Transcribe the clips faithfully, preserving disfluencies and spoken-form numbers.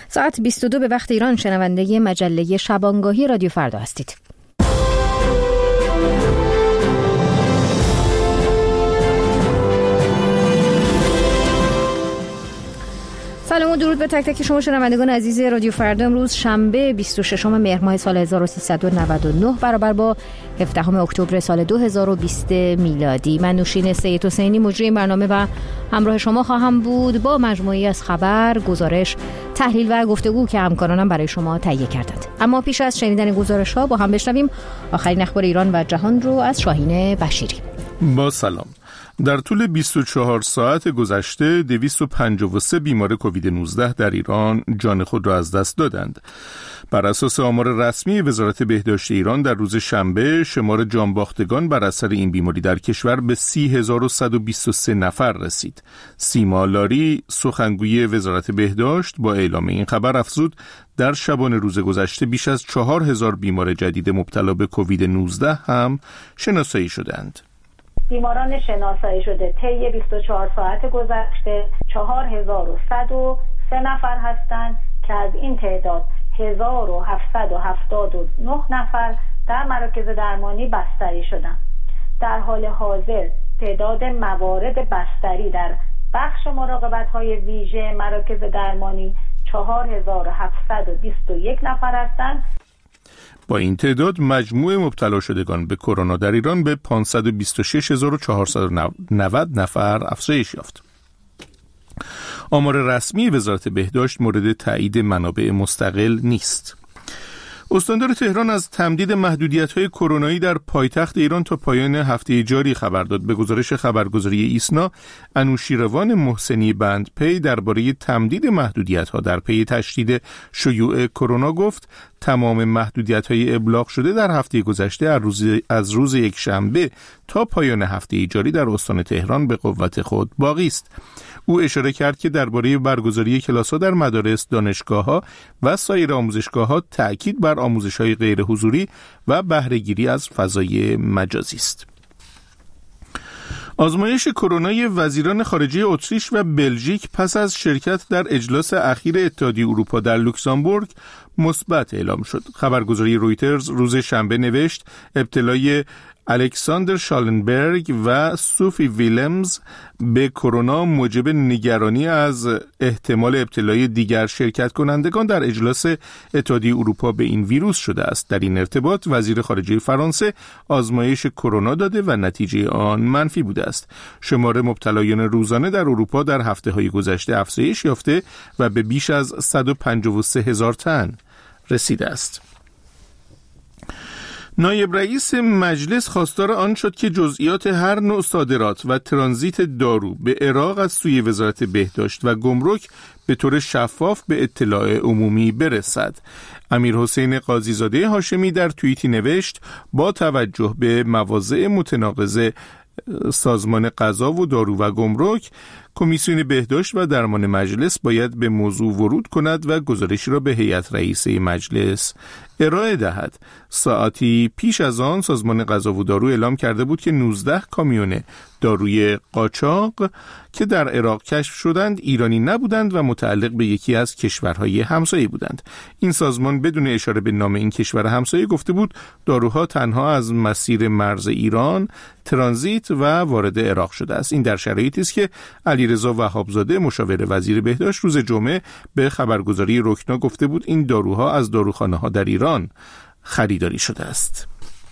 ساعت بیست و دو به وقت ایران شنونده مجله شبانگاهی رادیو فردا هستید. سلام و درود به تک تک شما شنوندگان عزیز رادیو فردا. امروز شنبه بیست و ششم مهر ماه سال هزار و سیصد و نود و نه برابر با هفدهم اکتبر سال دو هزار و بیست میلادی. من نوشین سید حسینی مجری برنامه و همراه شما خواهم بود با مجموعی از خبر، گزارش، تحلیل و گفتگو که همکارانم برای شما تهیه کردند. اما پیش از شنیدن گزارش‌ها با هم بشنویم آخرین اخبار ایران و جهان رو از شاهین بشیری. با سلام. در طول بیست و چهار ساعت گذشته دویست و پنجاه و سه بیمار کووید نوزده در ایران جان خود را از دست دادند. بر اساس آمار رسمی وزارت بهداشت ایران در روز شنبه شمار جانباختگان بر اثر این بیماری در کشور به سی هزار و صد و بیست و سه نفر رسید. سیما لاری سخنگوی وزارت بهداشت با اعلام این خبر افزود در شبانه روز گذشته بیش از چهار هزار بیمار جدید مبتلا به کووید نوزده هم شناسایی شدند. بیماران شناسایی شده طی بیست و چهار ساعت گذشته چهار هزار و صد و سه نفر هستند که از این تعداد هزار و هفتصد و هفتاد و نه نفر در مراکز درمانی بستری شدند. در حال حاضر تعداد موارد بستری در بخش مراقبت‌های ویژه مراکز درمانی چهار هزار و هفتصد و بیست و یک نفر هستند. با این تعداد مجموع مبتلا شدگان به کرونا در ایران به پانصد و بیست و شش هزار و چهارصد و نود نفر افزایش یافت. آمار رسمی وزارت بهداشت مورد تایید منابع مستقل نیست. استاندار تهران از تمدید محدودیت‌های کرونایی در پایتخت ایران تا پایان هفته جاری خبر داد. به گزارش خبرگزاری ایسنا، انوشیروان محسنی بندپی درباره تمدید محدودیت‌ها در پی تشدید شیوع کرونا گفت تمام محدودیت‌های ابلاغ شده در هفته گذشته از روز از روز یکشنبه تا پایان هفته جاری در استان تهران به قوت خود باقی است. او اشاره کرد که درباره برگزاری کلاس‌ها در مدارس، دانشگاه‌ها و سایر آموزشگاه‌ها تأکید بر آموزش‌های غیر حضوری و بهره‌گیری از فضای مجازی است. آزمایش کرونای وزیران خارجه اتریش و بلژیک پس از شرکت در اجلاس اخیر اتحادیه اروپا در لوکزامبورگ مثبت اعلام شد. خبرگزاری رویترز روز شنبه نوشت ابتلای الکساندر شالنبرگ و سوفی ویلمز به کرونا موجب نگرانی از احتمال ابتلای دیگر شرکت کنندگان در اجلاس اتحادیه اروپا به این ویروس شده است. در این ارتباط وزیر خارجه فرانسه آزمایش کرونا داده و نتیجه آن منفی بوده است. شمار مبتلایان روزانه در اروپا در هفته‌های گذشته افزایش یافته و به بیش از صد و پنجاه و سه هزار تن رسیده است. نایب رئیس مجلس خواستار آن شد که جزئیات هر نوع صادرات و ترانزیت دارو به عراق از سوی وزارت بهداشت و گمرک به طور شفاف به اطلاع عمومی برسد. امیرحسین قاضیزاده هاشمی در توییتی نوشت با توجه به مواضع متناقض سازمان غذا و دارو و گمرک، کمیسیون بهداشت و درمان مجلس باید به موضوع ورود کند و گزارشی را به هیئت رئیسه مجلس ارائه دهد. ساعتی پیش از آن سازمان غذا و دارو اعلام کرده بود که نوزده کامیون داروی قاچاق که در عراق کشف شدند ایرانی نبودند و متعلق به یکی از کشورهای همسایه بودند. این سازمان بدون اشاره به نام این کشور همسایه گفته بود داروها تنها از مسیر مرز ایران ترانزیت و وارد عراق شده است. این در شرایطی است که علیرضا وهابزاده مشاور وزیر بهداشت روز جمعه به خبرگزاری رکنا گفته بود این داروها از داروخانه‌ها در ایران خریداری شده است.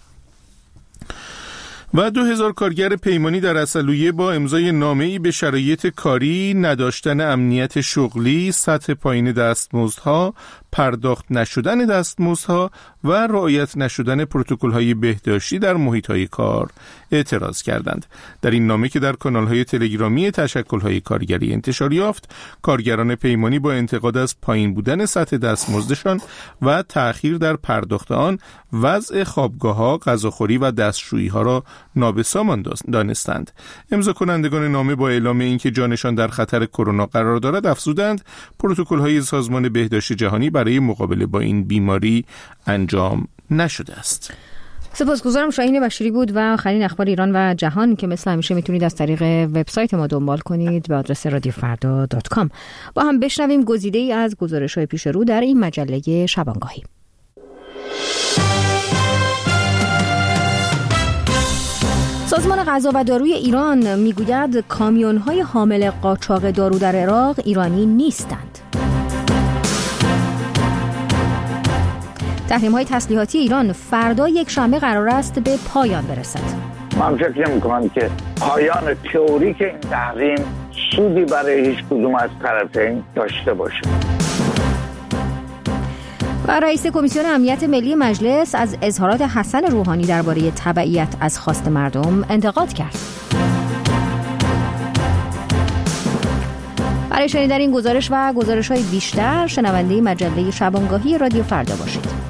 و دو هزار کارگر پیمانی در عسلویه با امضای نامه‌ای به شرایط کاری، نداشتن امنیت شغلی، سطح پایین دستمزدها، پرداخت نشدن دستمزدها و رعایت نشدن پروتکل‌های بهداشتی در محیط‌های کار اعتراض کردند. در این نامه که در کانال‌های تلگرامی تشکل‌های کارگری انتشار یافت، کارگران پیمانی با انتقاد از پایین بودن سطح دستمزدشان و تأخیر در پرداخت آن، وضع خوابگاه‌ها، غذاخوری و دستشویی‌ها را نابسامان دانستند. امضا کنندگان نامه با اعلام اینکه جانشان در خطر کرونا قرار دارد افزودند پروتکل‌های سازمان بهداشت جهانی برای مقابله با این بیماری انجام نشده است. سپاسگزارم. شاهین بشیری بود و آخرین اخبار ایران و جهان که مثل همیشه میتونید از طریق وبسایت ما دنبال کنید به آدرس رادیو فردا دات کام. با هم بشنویم گزیده‌ای از گزارش‌های پیش رو در این مجله شبانگاهی. سازمان غذا و داروی ایران میگوید کامیون‌های حامل قاچاق دارو در عراق ایرانی نیستند. تحریم‌های تسلیحاتی ایران فردا یک شنبه قرار است به پایان برسد. من فکر می‌کنم که پایان تئوریک این تحریم سودی برای هیچ کدوم از طرفین داشته باشه. و رئیس کمیسیون امنیت ملی مجلس از اظهارات حسن روحانی درباره تبعیت از خواست مردم انتقاد کرد. برای شنیدن این گزارش و گزارش‌های بیشتر شنونده مجله شبانگاهی رادیو فردا باشید.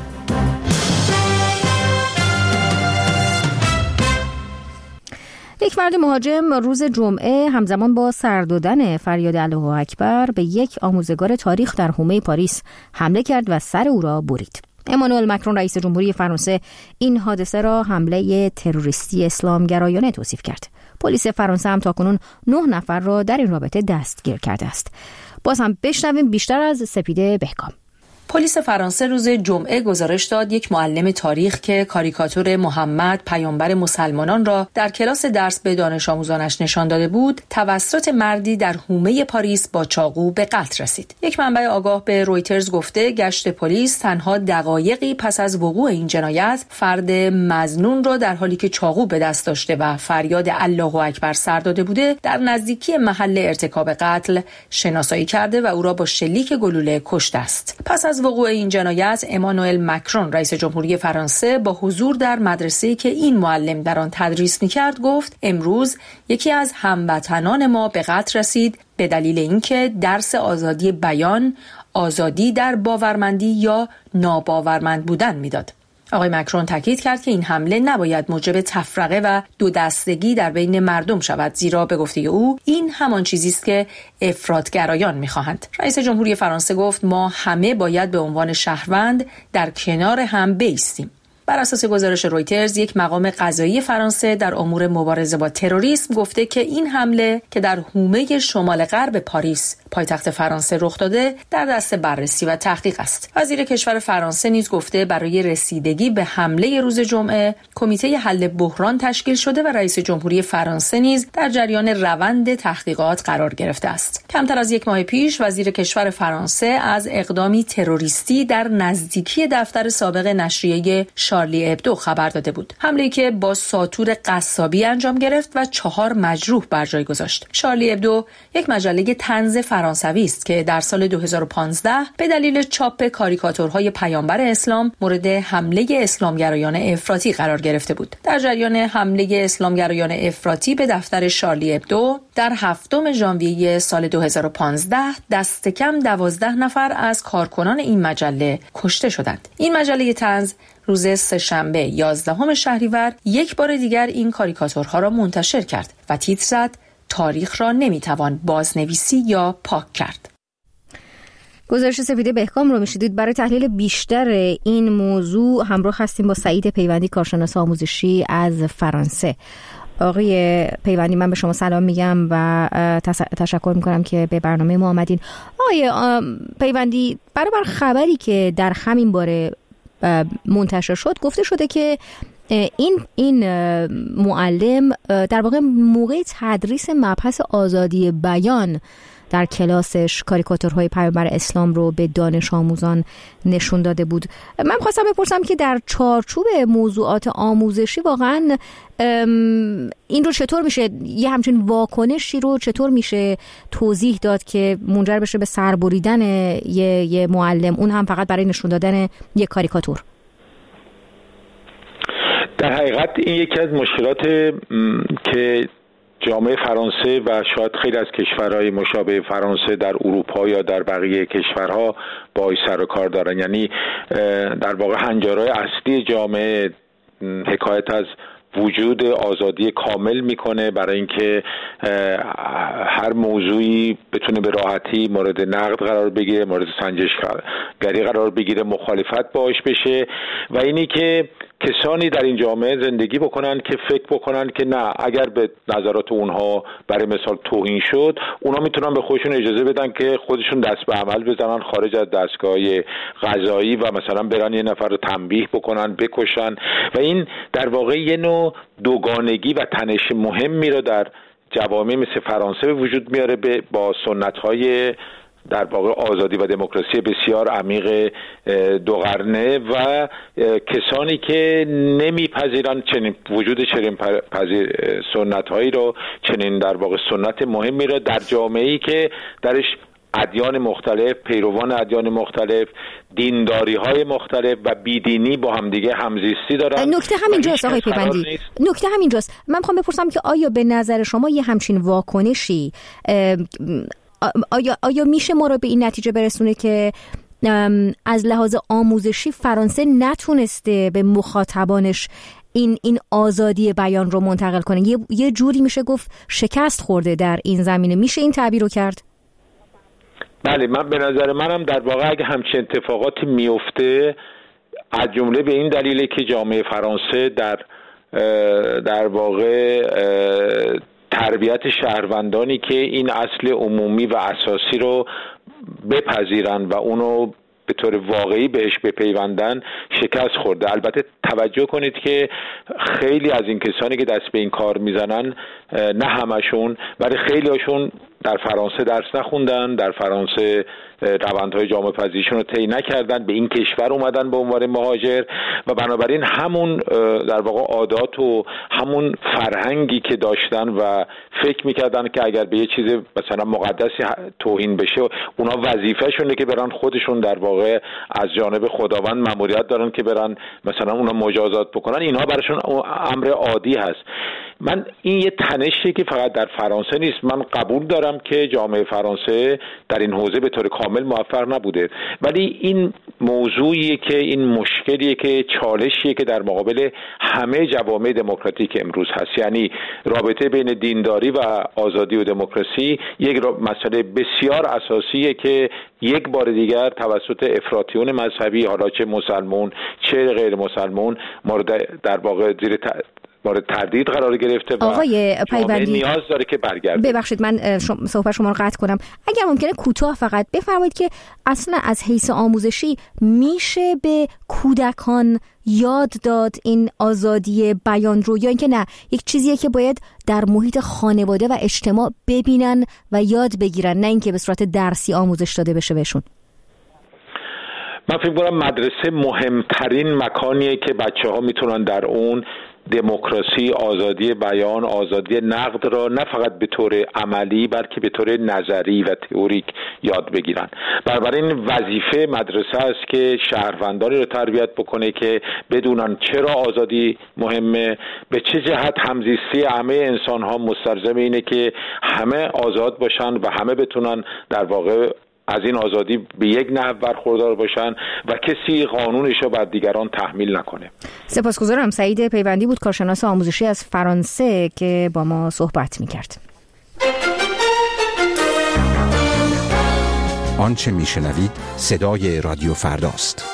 یک مرد مهاجم روز جمعه همزمان با سر دادن فریاد الله اکبر به یک آموزگار تاریخ در حومه پاریس حمله کرد و سر او را برید. امانوئل مکرون رئیس جمهوری فرانسه این حادثه را حمله تروریستی اسلامگرایانه توصیف کرد. پلیس فرانسه هم تاکنون نه نفر را در این رابطه دستگیر کرده است. باز هم بشنویم بیشتر از سپیده بهکام. پلیس فرانسه روز جمعه گزارش داد یک معلم تاریخ که کاریکاتور محمد پیامبر مسلمانان را در کلاس درس به دانش آموزانش نشان داده بود، توسط مردی در حومه پاریس با چاقو به قتل رسید. یک منبع آگاه به رویترز گفته گشت پلیس تنها دقایقی پس از وقوع این جنایت فرد مظنون را در حالی که چاقو به دست داشته و فریاد الله اکبر سر داده بوده در نزدیکی محل ارتکاب قتل شناسایی کرده و او را با شلیک گلوله کشته است. پس از وقوع این جنایت امانوئل مکرون رئیس جمهوری فرانسه با حضور در مدرسه‌ای که این معلم در آن تدریس می‌کرد گفت امروز یکی از هموطنان ما به قتل رسید به دلیل اینکه درس آزادی بیان، آزادی در باورمندی یا ناباورمند بودن میداد. آقای مکرون تاکید کرد که این حمله نباید موجب تفرقه و دو دستگی در بین مردم شود، زیرا به گفته او این همان چیزی است که افراطگرایان می‌خواهند. رئیس جمهوری فرانسه گفت ما همه باید به عنوان شهروند در کنار هم بایستیم. بر اساس گزارش رویترز، یک مقام قضایی فرانسه در امور مبارزه با تروریسم گفته که این حمله که در حومه شمال غرب پاریس، پایتخت فرانسه رخ داده، در دست بررسی و تحقیق است. وزیر کشور فرانسه نیز گفته برای رسیدگی به حمله روز جمعه، کمیته حل بحران تشکیل شده و رئیس جمهوری فرانسه نیز در جریان روند تحقیقات قرار گرفته است. کمتر از یک ماه پیش، وزیر کشور فرانسه از اقدامی تروریستی در نزدیکی دفتر سابق نشریه شارلی ابدو خبر داده بود. حمله‌ای که با ساطور قصابی انجام گرفت و چهار مجروح بر جای گذاشت. شارلی ابدو یک مجله طنز فرانسوی است که در سال دو هزار و پانزده به دلیل چاپ کاریکاتورهای پیامبر اسلام مورد حمله اسلامگرایان افراطی قرار گرفته بود. در جریان حمله اسلامگرایان افراطی به دفتر شارلی ابدو در هفتم ژانویه سال دو هزار و پانزده دست کم دوازده نفر از کارکنان این مجله کشته شدند. این مجله طنز روز سه‌شنبه یازدهم شهریور یک بار دیگر این کاریکاتورها را منتشر کرد و تیتر زد تاریخ را نمیتوان بازنویسی یا پاک کرد. گزارش سپیده بهکام رو میشیدید. برای تحلیل بیشتر این موضوع همراه هستیم با سعید پیوندی، کارشناس آموزشی از فرانسه. آقای پیوندی، من به شما سلام میگم و تشکر میکنم که به برنامه ما آمدین. آقای پیوندی، برابر خبری که در همین باره منتشر شد گفته شده که این این معلم در واقع موقع تدریس مبحث آزادی بیان در کلاسش کاریکاتورهای پیامبر اسلام رو به دانش آموزان نشون داده بود. من خواستم بپرسم که در چارچوب موضوعات آموزشی واقعا این رو چطور میشه، یه همچین واکنشی رو چطور میشه توضیح داد که منجر بشه به سربریدن یه, یه معلم، اون هم فقط برای نشون دادن یک کاریکاتور؟ در حقیقت این یکی از مشکلات که جامعه فرانسه و شاید خیلی از کشورهای مشابه فرانسه در اروپا یا در بقیه کشورها باهاش سر و کار دارن. یعنی در واقع هنجارهای اصلی جامعه حکایت از وجود آزادی کامل میکنه برای اینکه هر موضوعی بتونه به راحتی مورد نقد قرار بگیره، مورد سنجشگری قرار بگیره، مخالفت باهاش بشه و اینی که کسانی در این جامعه زندگی بکنن که فکر بکنن که نه، اگر به نظرات اونها برای مثال توهین شد، اونا میتونن به خودشون اجازه بدن که خودشون دست به عمل بزنن خارج از دستگاه قضایی و مثلا برن یه نفر رو تنبیه بکنن، بکشن. و این در واقع یه نوع دوگانگی و تنش مهمی رو در جوامع مثل فرانسه به وجود میاره به با سنت‌های در واقع آزادی و دموکراسی بسیار عمیق دو قرنه و کسانی که نمیپذیرن چنین وجود چنین پذیر سنت‌هایی رو، چنین در واقع سنت مهمی رو در جامعه‌ای که درش ادیان مختلف، پیروان ادیان مختلف، دینداری‌های مختلف و بیدینی با همدیگه همزیستی دارن. نکته همینجاست آقای پیوندی، نکته همینجاست. من میخوام بپرسم که آیا به نظر شما یه همچین واکنشی آیا آیا میشه ما رو به این نتیجه برسونه که از لحاظ آموزشی فرانسه نتونسته به مخاطبانش این این آزادی بیان رو منتقل کنه؟ یه یه جوری میشه گفت شکست خورده در این زمینه، میشه این تعبیر رو کرد؟ بله، من به نظر منم در واقع اگه همچین اتفاقاتی میفته، از جمله به این دلیله که جامعه فرانسه در در واقع تربیت شهروندانی که این اصل عمومی و اساسی رو بپذیرن و اونو به طور واقعی بهش بپیوندن شکست خورده. البته توجه کنید که خیلی از این کسانی که دست به این کار میزنن، نه همشون ولی خیلی هاشون در فرانسه درس نخوندن، در فرانسه روندهای جامعه پذیریشون رو طی نکردن، به این کشور اومدن به عنوان مهاجر و بنابراین همون در واقع عادات و همون فرهنگی که داشتن و فکر میکردن که اگر به یه چیز مثلا مقدسی توهین بشه، اونا وظیفه‌شونه که برن خودشون در واقع از جانب خداوند مأموریت دارن که برن مثلا اونا مجازات بکنن، اینها براشون امر عادی هست. من این یه تنشی که فقط در فرانسه نیست، من قبول دارم که جامعه فرانسه در این حوزه به طور کامل موفق نبوده، ولی این موضوعیه که این مشکلیه که چالشیه که در مقابل همه جوامع دموکراتیک امروز هست. یعنی رابطه بین دینداری و آزادی و دموکراسی یک مسئله بسیار اساسیه که یک بار دیگر توسط افراطیون مذهبی، حالا چه مسلمون چه غیر مسلمون، مورد در واقع زیر ت... مورد تردید قرار گرفته و آقای پیوندی نیاز داره که برگرده. ببخشید من صحبت شما رو قطع کنم، اگر ممکنه کوتاه فقط بفرمایید که اصلا از حیث آموزشی میشه به کودکان یاد داد این آزادی بیان رو، یا اینکه نه یک چیزیه که باید در محیط خانواده و اجتماع ببینن و یاد بگیرن، نه اینکه به صورت درسی آموزش داده بشه بهشون؟ من فکر می‌کنم مدرسه مهمترین مکانیه که بچه‌ها میتونن در اون دموکراسی، آزادی بیان، آزادی نقد را نه فقط به طور عملی بلکه به طور نظری و تئوریک یاد بگیرن. بنابراین وظیفه مدرسه است که شهروندانی رو تربیت بکنه که بدونن چرا آزادی مهمه، به چه جهت همزیستی همه انسان ها مستلزم اینه که همه آزاد باشن و همه بتونن در واقع از این آزادی به یک نحو برخوردار باشن و کسی قانونش رو بر دیگران تحمیل نکنه. سپاسگزارم. سعید پیوندی بود، کارشناس آموزشی از فرانسه که با ما صحبت می‌کرد. آنچه میشنوید صدای رادیو فرداست.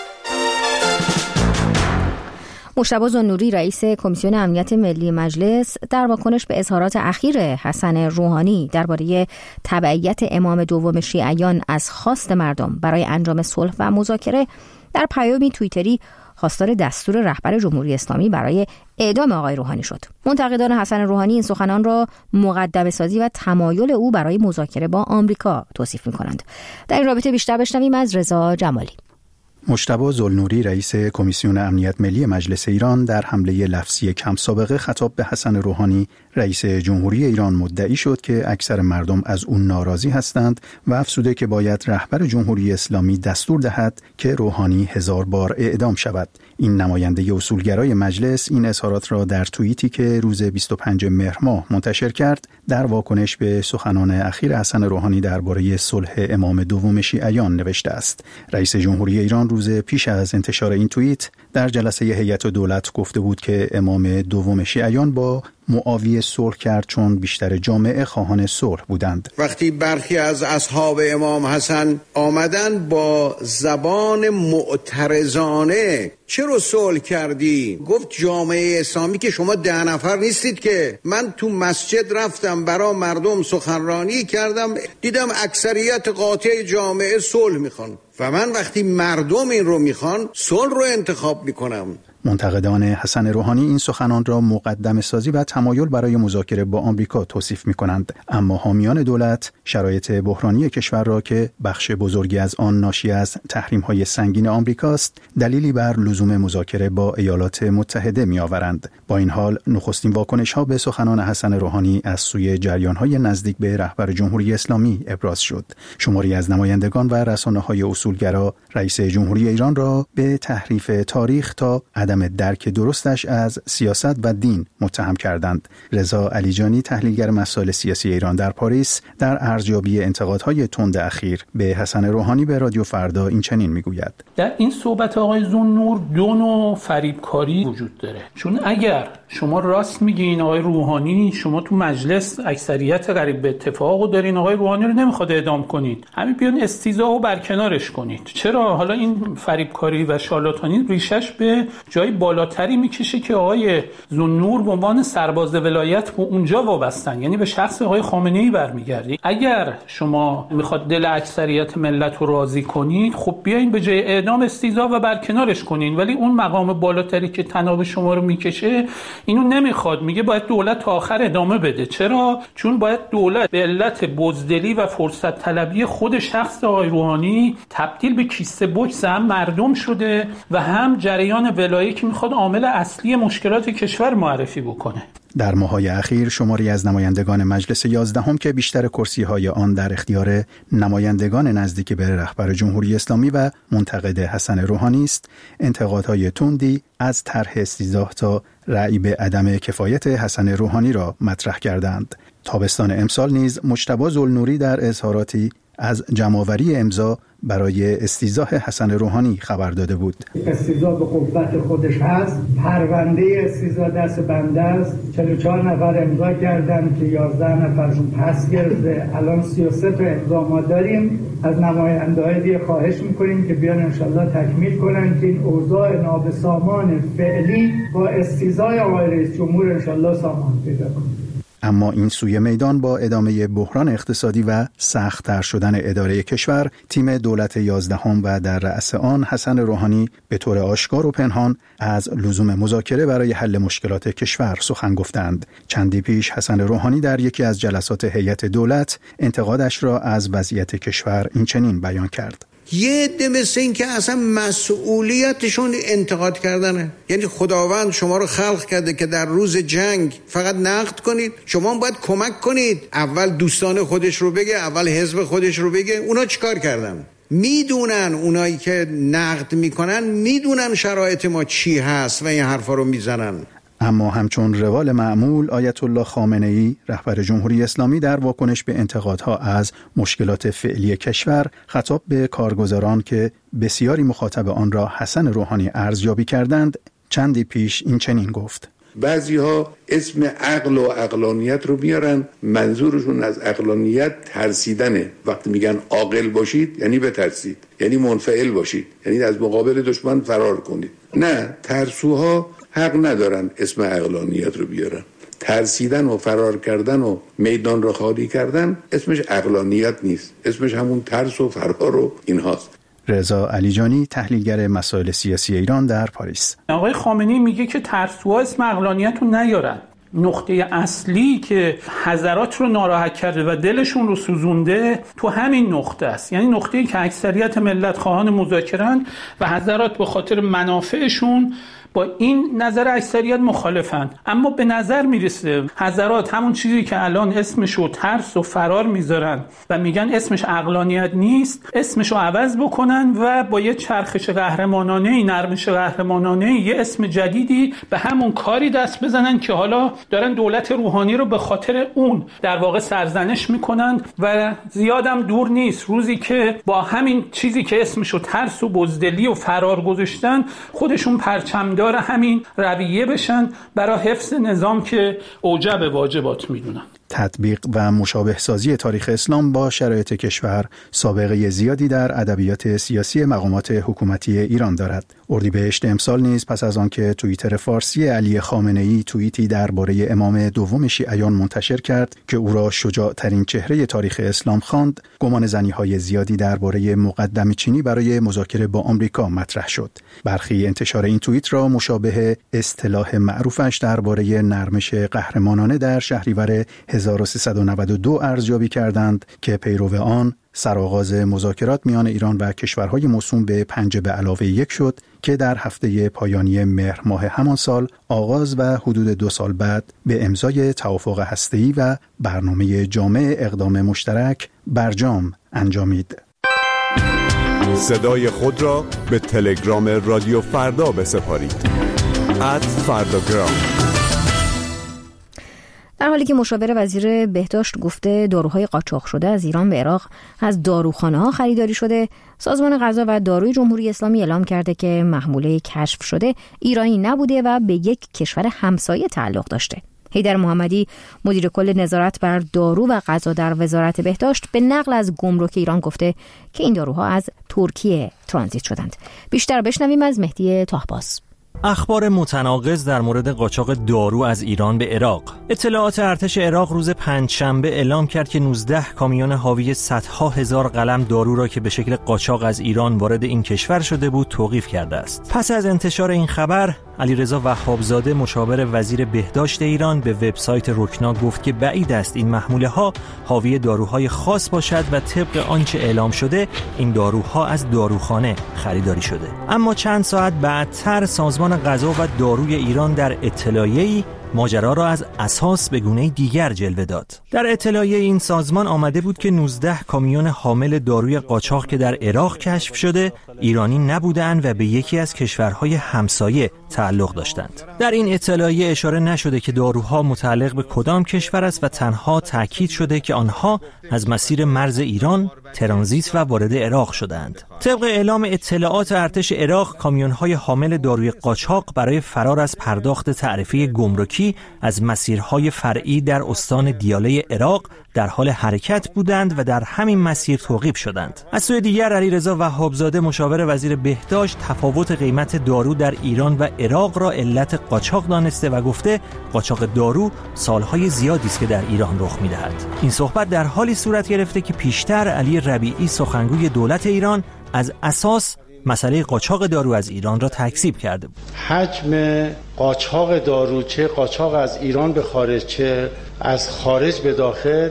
مجتبی ذوالنوری رئیس کمیسیون امنیت ملی مجلس در واکنش به اظهارات اخیر حسن روحانی درباره تبعیت امام دوم شیعیان از خواست مردم برای انجام صلح و مذاکره در پیامی توییتری خواستار دستور رهبر جمهوری اسلامی برای اعدام آقای روحانی شد. منتقدان حسن روحانی این سخنان را مقدمه‌سازی و تمایل او برای مذاکره با آمریکا توصیف می‌کنند. در این رابطه بیشتر بشنویم از رضا جمالی. مجتبی ذوالنوری رئیس کمیسیون امنیت ملی مجلس ایران در حمله لفظی کم سابقه خطاب به حسن روحانی رئیس جمهوری ایران مدعی شد که اکثر مردم از اون ناراضی هستند و افزوده که باید رهبر جمهوری اسلامی دستور دهد که روحانی هزار بار اعدام شود. این نماینده اصولگرای مجلس این اظهارات را در توییتی که روز بیست و پنجم مهر ماه منتشر کرد در واکنش به سخنان اخیر حسن روحانی درباره صلح امام دوم شیعیان نوشته است. رئیس جمهوری ایران روز پیش از انتشار این توییت در جلسه هیئت دولت گفته بود که امام دوم شیعیان با معاویه صلح کرد چون بیشتر جامعه خواهان صلح بودند. وقتی برخی از اصحاب امام حسن آمدن با زبان معترضانه چرا صلح کردی؟ گفت جامعه اسلامی که شما ده نفر نیستید که. من تو مسجد رفتم برای مردم سخنرانی کردم، دیدم اکثریت قاطع جامعه صلح میخوان و من وقتی مردم این رو میخوان صلح رو انتخاب میکنم. منتقدان حسن روحانی این سخنان را مقدمه سازی و تمایل برای مذاکره با آمریکا توصیف می کنند، اما حامیان دولت شرایط بحرانی کشور را که بخش بزرگی از آن ناشی از تحریم‌های سنگین آمریکاست دلیلی بر لزوم مذاکره با ایالات متحده می آورند. با این حال نخستین واکنش‌ها به سخنان حسن روحانی از سوی جریان‌های نزدیک به رهبر جمهوری اسلامی ابراز شد. شماری از نمایندگان و رسانه‌های اصولگرا رئیس جمهوری ایران را به تحریف تاریخ تا عدم درک درستش از سیاست و دین متهم کردند. رضا علیجانی تحلیلگر مسائل سیاسی ایران در پاریس در ارزیابی انتقادهای تند اخیر به حسن روحانی به رادیو فردا این چنین میگوید: در این صحبت آقای ذوالنور دو نوع فریبکاری وجود داره. چون اگر شما راست میگین آقای روحانی، شما تو مجلس اکثریت قریب به اتفاقو دارین، آقای روحانی رو نمیخواد اعدام کنید، همین بیان استیضاح و برکنارش کنید. چرا حالا این فریبکاری و شارلاتانی ریشش به جای بالاتری میکشه که آقای ذوالنور به عنوان سرباز ولایت به اونجا وابستن، یعنی به شخص آقای خامنه‌ای برمیگردی. اگر شما میخواد دل اکثریت ملت رو راضی کنید، خب بیاین به جای اعدام استیضاح و برکنارش کنین، ولی اون مقام بالاتری که تناب شما رو میکشه اینو نمیخواد، میگه باید دولت تا آخر ادامه بده. چرا؟ چون باید دولت به علت بزدلی و فرصت طلبی خود شخص آقای روحانی تبدیل به کیسه بوکس هم مردم شده و هم جریان ولایی که میخواد عامل اصلی مشکلات کشور معرفی بکنه. در ماه‌های اخیر شماری از نمایندگان مجلس یازدهم که بیشتر کرسی‌های آن در اختیار نمایندگان نزدیک به رهبر جمهوری اسلامی و منتقد حسن روحانی است، انتقادهای تندی از طرح استیضاح تا رأی به عدم کفایت حسن روحانی را مطرح کردند. تابستان امسال نیز مجتبی ذوالنوری در اظهاراتی از جمع‌آوری امضا برای استیضاح حسن روحانی خبر داده بود. استیضاح به قوت خودش هست، پرونده استیضاح دست بنده است. چهل و چهار نفر امضا کردن که یازده نفرشون پس گرفته. الان سی و سه تا امضا ما داریم. از نماینده‌های دیگه خواهش می‌کنیم که بیان انشالله تکمیل کنن که این اوضاع نابسامان فعلی با استیضاح آقای رئیس جمهور انشالله سامان پیدا کنه. اما این سوی میدان با ادامه بحران اقتصادی و سخت‌تر شدن اداره کشور، تیم دولت یازدهم و در رأس آن حسن روحانی به طور آشکار و پنهان از لزوم مذاکره برای حل مشکلات کشور سخن گفتند. چندی پیش حسن روحانی در یکی از جلسات هیئت دولت انتقادش را از وضعیت کشور این چنین بیان کرد: یه عده مثل این که اصلا مسئولیتشون انتقاد کردنه. یعنی خداوند شما رو خلق کرده که در روز جنگ فقط نقد کنید، شما باید کمک کنید. اول دوستان خودش رو بگه، اول حزب خودش رو بگه. اونا چیکار کردن؟ میدونن، اونایی که نقد میکنن میدونن شرایط ما چی هست و این حرفا رو میزنن. اما همچون روال معمول، آیت الله خامنه‌ای رهبر جمهوری اسلامی در واکنش به انتقادها از مشکلات فعلی کشور خطاب به کارگزاران که بسیاری مخاطب آن را حسن روحانی ارزیابی کردند چندی پیش این چنین گفت: بعضی ها اسم عقل و عقلانیت رو میارن، منظورشون از عقلانیت ترسیدنه. وقتی میگن عاقل باشید یعنی بترسید، یعنی منفعل باشید، یعنی از مقابل دشمن فرار کنید. نه، ترسوها حق ندارن اسم عقلانیت رو بیارن. ترسیدن و فرار کردن و میدان رو خالی کردن اسمش عقلانیت نیست، اسمش همون ترس و فرار و اینهاست. رضا علیجانی تحلیلگر مسائل سیاسی ایران در پاریس: آقای خامنه‌ای میگه که ترسوها اسم عقلانیت رو نیارن. نقطه اصلی که حضرات رو ناراحت کرده و دلشون رو سوزونده تو همین نقطه است، یعنی نقطه‌ای که اکثریت ملت خواهان مذاکره‌اند و حضرات به خاطر منافعشون با این نظر اکثریت مخالفن. اما به نظر میرسه حضرات همون چیزی که الان اسمشو ترس و فرار میذارن و میگن اسمش عقلانیت نیست، اسمشو عوض بکنن و با یه چرخش قهرمانانه، نرمش قهرمانانه، یه اسم جدیدی به همون کاری دست بزنن که حالا دارن دولت روحانی رو به خاطر اون در واقع سرزنش میکنن و زیادم دور نیست روزی که با همین چیزی که اسمشو ترس و بزدلی و فرار گذاشتن خودشون پرچمدار همین رویه بشن برای حفظ نظام که اوجب واجبات میدونن. تطبیق و مشابه سازی تاریخ اسلام با شرایط کشور سابقه زیادی در ادبیات سیاسی مقامات حکومتی ایران دارد. اردیبهشت امسال نیز پس از آنکه توییتر فارسی علی خامنه‌ای توییتی درباره امام دوم شیعیان منتشر کرد که او را شجاع ترین چهره تاریخ اسلام خواند، گمان زنی‌های زیادی درباره مقدمه چینی برای مذاکره با آمریکا مطرح شد. برخی انتشار این توییت را مشابه اصطلاح معروفش درباره نرمش قهرمانانه در شهریور هزار و سیصد و نود و دو ارزیابی کردند که پیرو آن سرآغاز مذاکرات میان ایران و کشورهای موسوم به پنج به علاوه یک شد که در هفته پایانی مهر ماه همان سال آغاز و حدود دو سال بعد به امضای توافق هسته‌ای و برنامه جامع اقدام مشترک برجام انجامید. صدای خود را به تلگرام رادیو فردا بسپارید. ات فرداگرام. در حالی که مشاور وزیر بهداشت گفته داروهای قاچاق شده از ایران به عراق از داروخانه‌ها خریداری شده، سازمان غذا و داروی جمهوری اسلامی اعلام کرده که محموله کشف شده ایرانی نبوده و به یک کشور همسایه تعلق داشته. حیدر محمدی مدیر کل نظارت بر دارو و غذا در وزارت بهداشت به نقل از گمرک ایران گفته که این داروها از ترکیه ترانزیت شدند. بیشتر بشنویم از مهدی طاهباز. اخبار متناقض در مورد قاچاق دارو از ایران به عراق. اطلاعات ارتش عراق روز پنجشنبه اعلام کرد که نوزده کامیون حاوی صدها هزار قلم دارو را که به شکل قاچاق از ایران وارد این کشور شده بود توقیف کرده است. پس از انتشار این خبر، علیرضا وهابزاده مشاور وزیر بهداشت ایران به وبسایت رکنا گفت که بعید است این محموله ها حاوی داروهای خاص باشد و طبق آنچه اعلام شده این داروها از داروخانه خریداری شده. اما چند ساعت بعدتر سازمان غذا و داروی ایران در اطلاعیه‌ای ماجرا را از اساس به گونه دیگر جلوه داد. در اطلاعیه این سازمان آمده بود که نوزده کامیون حامل داروی قاچاق که در عراق کشف شده ایرانی نبودند و به یکی از کشورهای همسایه تعلق داشتند. در این اطلاعیه اشاره نشده که داروها متعلق به کدام کشور است و تنها تاکید شده که آنها از مسیر مرز ایران ترانزیت و وارد عراق شدند. طبق اعلام اطلاعات ارتش عراق، کامیون‌های حامل داروی قاچاق برای فرار از پرداخت تعرفه گمرکی از مسیرهای فرعی در استان دیاله عراق در حال حرکت بودند و در همین مسیر توقیف شدند. از سوی دیگر علیرضا وهابزاده مشاور وزیر بهداشت تفاوت قیمت دارو در ایران و عراق را علت قاچاق دانسته و گفته قاچاق دارو سالهای زیادی است که در ایران رخ می‌دهد. این صحبت در حالی صورت گرفته که پیشتر علی ربیعی سخنگوی دولت ایران از اساس مسئله قاچاق دارو از ایران را تکذیب کرده بود. حجم قاچاق دارو، چه قاچاق از ایران به خارج چه از خارج به داخل،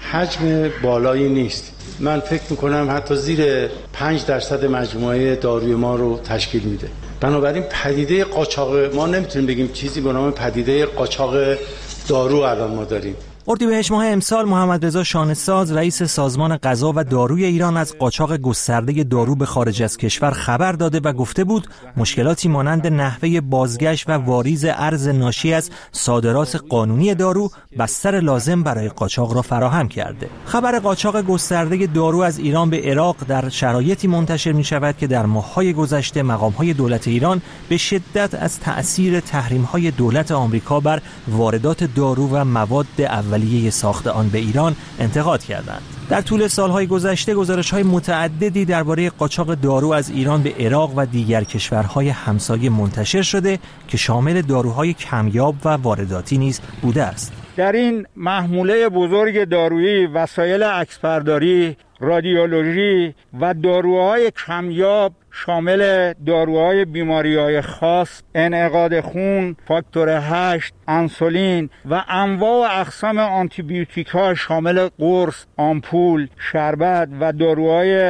حجم بالایی نیست. من فکر میکنم حتی زیر پنج درصد مجموعه داروی ما رو تشکیل میده. بنابراین پدیده قاچاق ما نمیتونیم بگیم چیزی به نام پدیده قاچاق دارو الان ما داریم. اردیبهشت ماه امسال محمد رضا شانه‌ساز رئیس سازمان غذا و داروی ایران از قاچاق گسترده دارو به خارج از کشور خبر داده و گفته بود مشکلاتی مانند نحوه بازگشت و واریز ارز ناشی از صادرات قانونی دارو بستر لازم برای قاچاق را فراهم کرده. خبر قاچاق گسترده دارو از ایران به عراق در شرایطی منتشر می شود که در ماه‌های گذشته مقام‌های دولت ایران به شدت از تأثیر تحریم‌های دولت آمریکا بر واردات دارو و مواد اولیه ساخت آن به ایران انتقاد کردند. در طول سالهای گذشته گزارش‌های متعددی درباره قاچاق دارو از ایران به عراق و دیگر کشورهای همسایه منتشر شده که شامل داروهای کمیاب و وارداتی نیز بوده است. در این محموله بزرگ دارویی وسایل عکسبرداری، رادیولوژی و داروهای کمیاب شامل داروهای بیماری‌های خاص، انعقاد خون، فاکتور هشت، انسولین و انواع و اقسام آنتیبیوتیک‌ها شامل قرص، آمپول، شربت و داروهای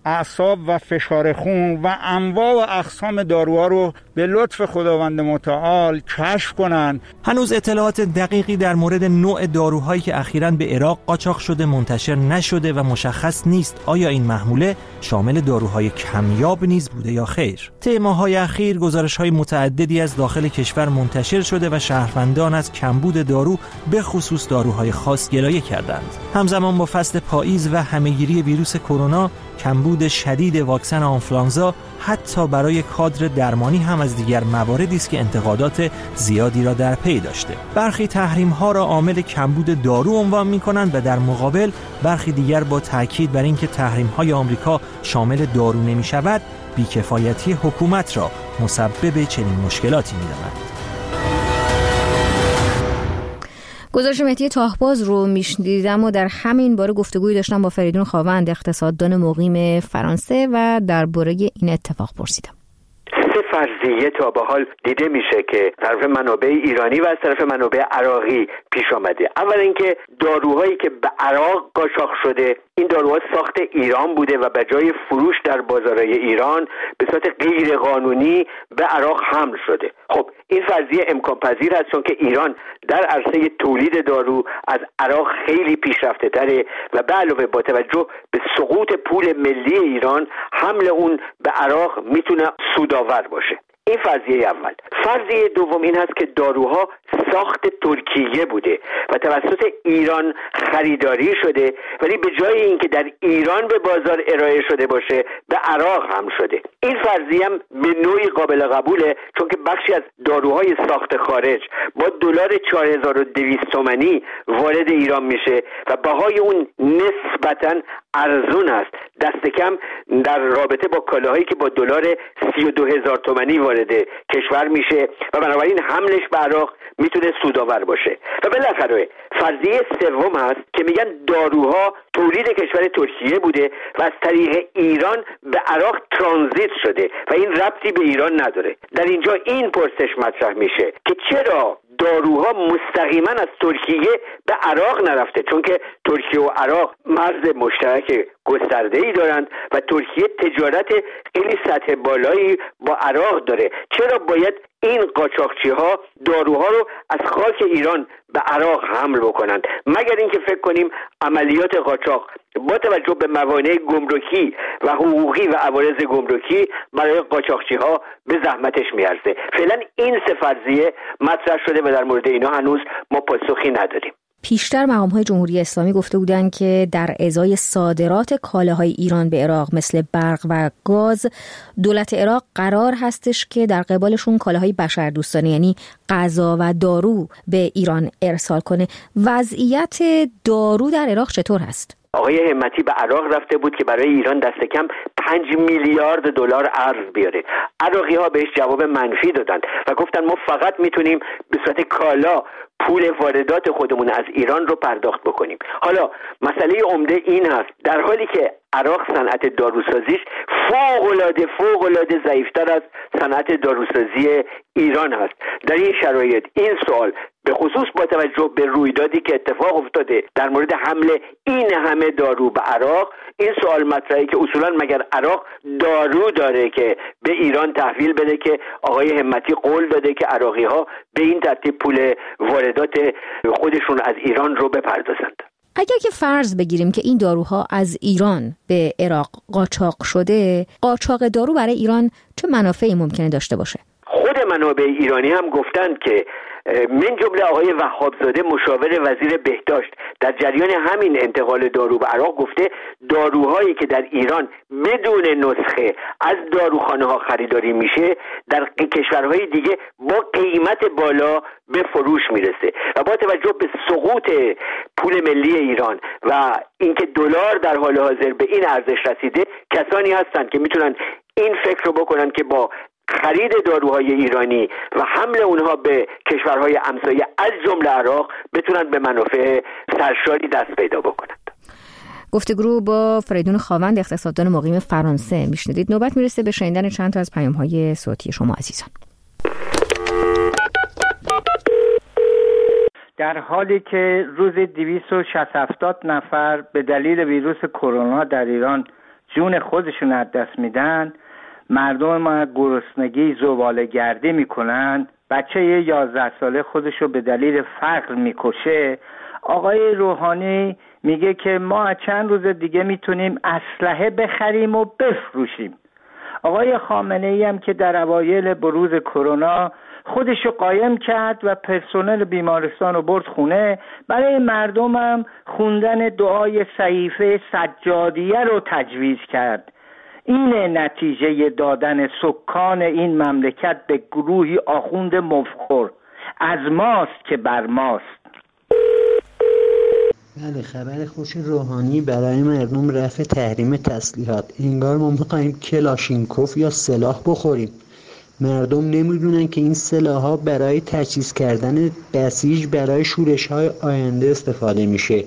اعصاب و فشار خون و انواع و اقسام داروها رو به لطف خداوند متعال کشف کنن. هنوز اطلاعات دقیقی در مورد نوع داروهایی که اخیراً به عراق قاچاق شده منتشر نشده و مشخص نیست آیا این محموله شامل داروهای کمیاب نیز بوده یا خیر. طی ماه‌های اخیر گزارش‌های متعددی از داخل کشور منتشر شده و شهروندان از کمبود دارو به خصوص داروهای خاص گلایه کردند. همزمان با فصل پاییز و همهگیری ویروس کرونا، کمبود شدید واکسن آنفولانزا حتی برای کادر درمانی هم از دیگر مواردی است که انتقادات زیادی را در پی داشته. برخی تحریم‌ها را عامل کمبود دارو عنوان می‌کنند و در مقابل برخی دیگر با تاکید بر اینکه تحریم‌های آمریکا شامل دارو نمی‌شود، بی‌کفایتی حکومت را مسبب چنین مشکلاتی می‌دانند. گزارش مهدی تاهباز رو میشنیدم و در همین باره گفتگوی داشتم با فریدون خاوند، اقتصاددان مقیم فرانسه، و درباره این اتفاق پرسیدم. سه فرضیه تا به حال دیده میشه که طرف منابع ایرانی و از طرف منابع عراقی پیش آمده. اول اینکه داروهایی که به عراق قاچاق شده، این داروها ساخت ایران بوده و به جای فروش در بازارهای ایران به صورت غیر قانونی به عراق حمل شده. خب این فرضیه امکان پذیر است چون که ایران در عرصه تولید دارو از عراق خیلی پیشرفته تره و به علاوه با توجه به سقوط پول ملی ایران، حمل اون به عراق میتونه سودآور باشه. این فرضیه اول. فرضیه دوم این هست که داروها ساخت ترکیه بوده و توسط ایران خریداری شده، ولی به جای اینکه در ایران به بازار ارائه شده باشه به عراق هم شده. این فرضیه هم به نوعی قابل قبوله چون که بخشی از داروهای ساخت خارج با دلار چهار هزار و دویست تومانی وارد ایران میشه و بهای اون نسبتاً ارزون است، دست کم در رابطه با کالاهایی که با دلار سی و دو هزار تومانی وارد کشور میشه و بنابراین حملش به عراق میتونه سودآور باشه. و بالاخره فرضیه سوم است که میگن داروها تولید کشور ترکیه بوده و از طریق ایران به عراق ترانزیت شده و این ربطی به ایران نداره. در اینجا این پرسش مطرح میشه که چرا داروها مستقیما از ترکیه به عراق نرفته، چون که ترکیه و عراق مرز مشترک گسترده‌ای دارند و ترکیه تجارت خیلی سطح بالایی با عراق داره. چرا باید این قاچاقچی‌ها داروها رو از خاک ایران به عراق حمل بکنند؟ مگر اینکه فکر کنیم عملیات قاچاق با توجه به موانع گمرکی و حقوقی و عوارض گمرکی برای قاچاقچی‌ها به زحمتش میارزه. فعلا این سه فرضیه مطرح شده و در مورد اینا هنوز ما پاسخی نداریم. پیشتر مقام‌های جمهوری اسلامی گفته بودند که در ازای صادرات کالاهای ایران به عراق مثل برق و گاز، دولت عراق قرار هستش که در قبالشون کالاهای بشردوستانه یعنی غذا و دارو به ایران ارسال کنه. وضعیت دارو در عراق چطور هست؟ آقای همتی به عراق رفته بود که برای ایران دست کم پنج میلیارد دلار ارز بیاره. عراقی ها بهش جواب منفی دادن و گفتن ما فقط میتونیم به صورت کالا پول واردات خودمون از ایران رو پرداخت بکنیم. حالا مسئله عمده این هست در حالی که عراق صنعت داروسازیش فوق‌العاده فوق‌العاده ضعیف‌تر از صنعت داروسازی ایران هست. در این شرایط این سوال به خصوص با توجه به رویدادی که اتفاق افتاده در مورد حمله این همه دارو به عراق، این سوال مطرحه که اصولا مگر عراق دارو داره که به ایران تحویل بده که آقای همتی قول داده که عراقی‌ها به این ترتیب پول واردات خودشون از ایران رو بپردازند. اگر که فرض بگیریم که این داروها از ایران به عراق قاچاق شده، قاچاق دارو برای ایران چه منافعی ممکنه داشته باشه؟ خود منابع ایرانی هم گفتند که من جمله آقای وهابزاده مشاور وزیر بهداشت در جریان همین انتقال دارو به عراق گفته داروهایی که در ایران بدون نسخه از داروخانه ها خریداری میشه در کشورهای دیگه با قیمت بالا به فروش میرسه و با توجه به سقوط پول ملی ایران و اینکه دلار در حال حاضر به این ارزش رسیده، کسانی هستند که میتونن این فکر رو بکنن که با خرید داروهای ایرانی و حمل اونها به کشورهای همسایه از جمله عراق بتونن به منافع سرشاری دست پیدا بکنند. گفتگو با فریدون خاوند، اقتصاددان مقیم فرانسه میشنیدید. نوبت میرسه به شنیدن چند تا از پیام‌های صوتی شما عزیزان. در حالی که روز دویست و شصت نفر به دلیل ویروس کرونا در ایران جون خودشون از دست میدن، مردم ما گرسنگی زباله گردی میکنن، بچه یه یازده ساله خودشو به دلیل فقر میکشه، آقای روحانی میگه که ما چند روز دیگه میتونیم اسلحه بخریم و بفروشیم. آقای خامنه ای هم که در اوایل بروز کرونا خودشو قایم کرد و پرسنل بیمارستان رو برد خونه، برای مردم هم خوندن دعای صحیفه سجادیه رو تجویز کرد. این نتیجه دادن سکان این مملکت به گروهی آخوند مفخور از ماست که بر ماست. بله، خبر خوش روحانی برای مردم رفع تحریم تسلیحات. انگار ما میخوایم کلاشینکوف یا سلاح بخوریم. مردم نمیدونن که این سلاح‌ها برای تجهیز کردن بسیج برای شورش‌های آینده استفاده میشه.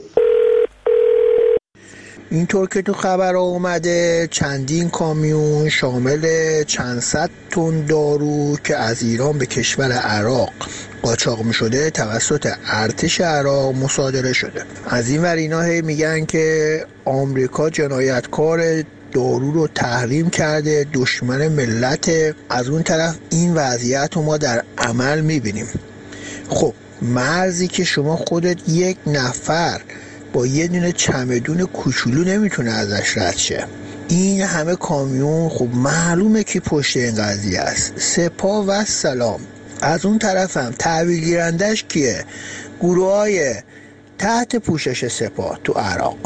اینطور که تو خبر اومده چندین کامیون شامل چند صد تن دارو که از ایران به کشور عراق قاچاق می شده توسط ارتش عراق مصادره شده. از این ور اینا هی میگن که آمریکا جنایتکار دارو رو تحریم کرده، دشمن ملت. از اون طرف این وضعیت رو ما در عمل میبینیم. خب مرزی که شما خودت یک نفر با یه دونه چمدون کوچولو نمیتونه ازش رد شه، این همه کامیون، خب معلومه که پشت این قضیه است. سپاه و سلام. از اون طرف هم تحویل گیرندش کیه؟ گروه های تحت پوشش سپاه تو عراق.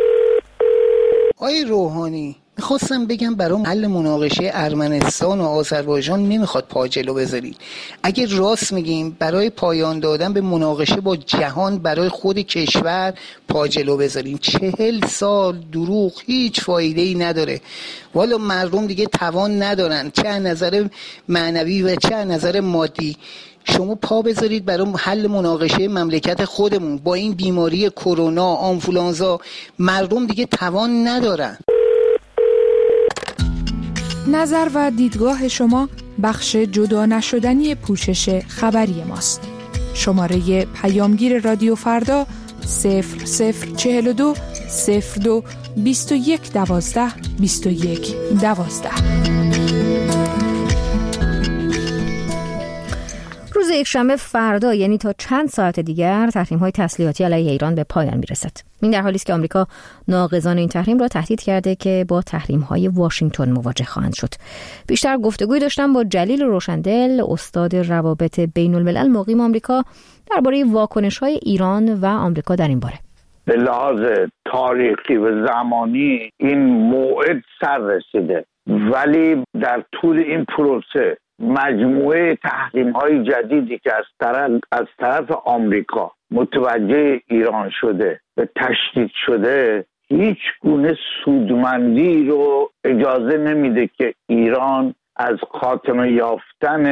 آقای روحانی، میخواستم بگم برای حل مناقشه ارمنستان و آذربایجان نمیخواد پا جلو بذارید. اگه راست میگیم برای پایان دادن به مناقشه با جهان برای خود کشور پا جلو بذاریم. چهل سال دروغ هیچ فایده ای نداره. والا مردم دیگه توان ندارن، چه از نظر معنوی و چه از نظر مادی. شما پا بذارید برای حل مناقشه مملکت خودمون. با این بیماری کرونا، آنفولانزا، مردم دیگه توان ندارن. نظر و دیدگاه شما بخش جدا نشدنی پوشش خبری ماست. شماره پیامگیر رادیو فردا صفر صفر چهل و دو صفر دو بیست و یک دوازده بیست و یک دوازده. روز یکشنبه فردا، یعنی تا چند ساعت دیگر، تحریم‌های تسلیحاتی علیه ایران به پایان میرسد. این در حالی است که آمریکا ناقضان این تحریم را تهدید کرده که با تحریم‌های واشنگتن مواجه خواهند شد. بیشتر گفتگوی داشتم با جلیل روشندل، استاد روابط بین الملل مقیم آمریکا، درباره واکنش‌های ایران و آمریکا در این باره. به لحاظ تاریخی و زمانی این موعد سر رسیده، ولی در طول این پروسه مجموعه تحریم‌های جدیدی که از طرف از طرف آمریکا متوجه ایران شده و تشدید شده، هیچ گونه سودمندی رو اجازه نمیده که ایران از خاتمه یافتن